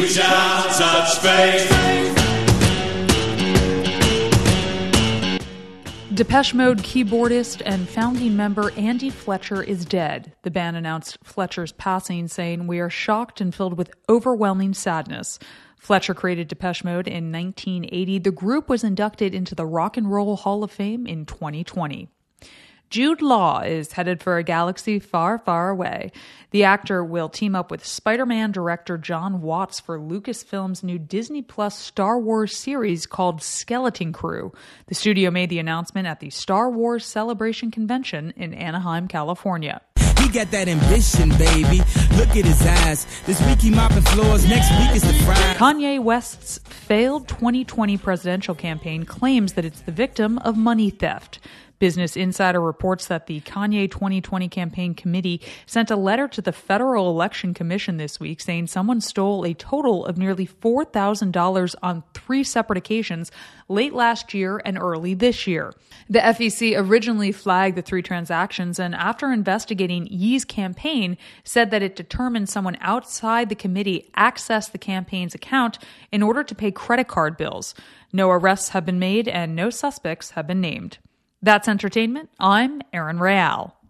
we shall touch faith. Depeche Mode keyboardist and founding member Andy Fletcher is dead. The band announced Fletcher's passing, saying, "We are shocked and filled with overwhelming sadness." Fletcher created Depeche Mode in 1980. The group was inducted into the Rock and Roll Hall of Fame in 2020. Jude Law is headed for a galaxy far, far away. The actor will team up with Spider-Man director John Watts for Lucasfilm's new Disney Plus Star Wars series called Skeleton Crew. The studio made the announcement at the Star Wars Celebration Convention in Anaheim, California. He got that ambition, baby. Look at his eyes. This week he mopping floors. Next week is the Friday. Kanye West's failed 2020 presidential campaign claims that it's the victim of money theft. Business Insider reports that the Kanye 2020 campaign committee sent a letter to the Federal Election Commission this week saying someone stole a total of nearly $4,000 on 3 separate occasions late last year and early this year. The FEC originally flagged the 3 transactions, and after investigating, Ye's campaign said that it determined someone outside the committee accessed the campaign's account in order to pay credit card bills. No arrests have been made and no suspects have been named. That's entertainment. I'm Erin Real.